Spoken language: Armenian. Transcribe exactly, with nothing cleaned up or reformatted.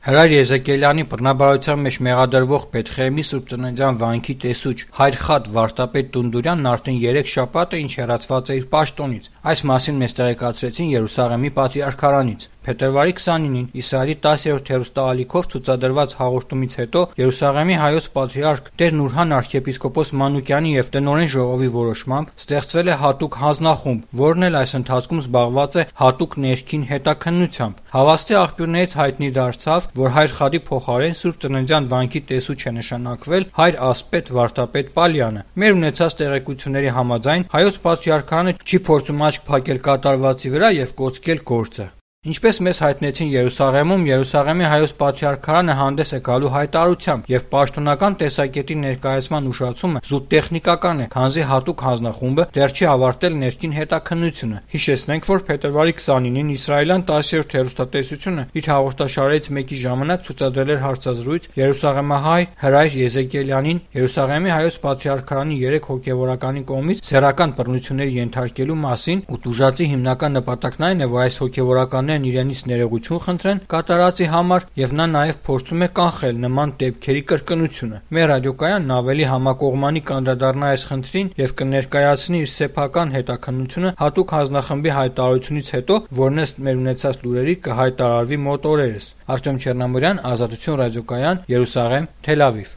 Հրայր Եզեկիելյանի բռնաբարության մեջ մեղադրվող Բեթխեհեմի Սուրբ Ծննդյան վանքի տեսուչ հայր Խաթ Վարդապետ Տունդուրյանն արդեն երեք շաբաթ է ինչ հեռացված է իր պաշտոնից։ Այս մասին մեզ տեղեկացրեցին Երուսաղեմի պատրիարքարանից։ Փետրվարի քսանինին Իսրայելի տասերորդ հեռուստաալիքով ցուցադրված հաղորդումից հետո Երուսաղեմի հայոց պատրիարք Տեր Նուրհան arczepiskopos Մանուկյանի եւ տնօրեն ժողովի որոշմամբ ստեղծվել է հատուկ հանձնախումբ, որն էլ այս ընթացքում զբաղված է հատուկ ներքին հետաքննությամբ։ Հավաստի աղբյուրներից հայտնի դարձավ, որ հայր Խաթի փոխարեն Սուրբ Ծննդյան վանքի տեսուչ է նշանակվել հայր Ասպետ Վարդապետ Պալյանը։ Մեր ունեցած տեղեկությունների համաձայն հայոց պատրիարքարանը չի փորձում աչք փակել կատարվածի վրա եւ կոծկել գործը։ Ինչպես մեզ հայտնեցին Երուսաղեմում, Երուսաղեմի հայոց պատրիարքարանը հանդես է գալու հայտարարությամբ եւ պաշտոնական տեսակետի ներկայացման ուշացումը զուտ տեխնիկական է, քանզի հատուկ հանձնախումբը դեռ չի ավարտել ներքին հետաքննությունը։ Հիշեցնենք, որ փետրվարի քսանինին իսրայելյան տասերորդ հեռուստատեսությունը իր հաղորդաշարերից մեկի ժամանակ ցուցադրել էր հարցազրույց Երուսաղեմահայ հրայր Եզեկիելյանին Երուսաղեմի հայոց պատրիարքարանի երեք հոգեվորականի կողմից սեռական բռնությունների ենթարկելու մասին, ու տուժածի հիմնական նպատակն այն է, որ այս հոգեվորականները իրենից ներողություն խնդրեն կատարածի համար եւ նա նաեւ փորձում է կանխել նման դեպքերի կրկնությունը։ Մեր ռադիոկայանն ավելի համակողմանի կանդրադառնա այս խնդրին եւ կներկայացնի իր սեփական հետաքննությունը հատուկ հանձնախմբի հայտարարությունից հետո, որն ըստ մեր ունեցած լուրերի կհայտարարվի մոտ օրերս։ Արտем Չեռնամուրյան, Ազատություն ռադիոկայան, Երուսաղեմ, Թել Ավիվ։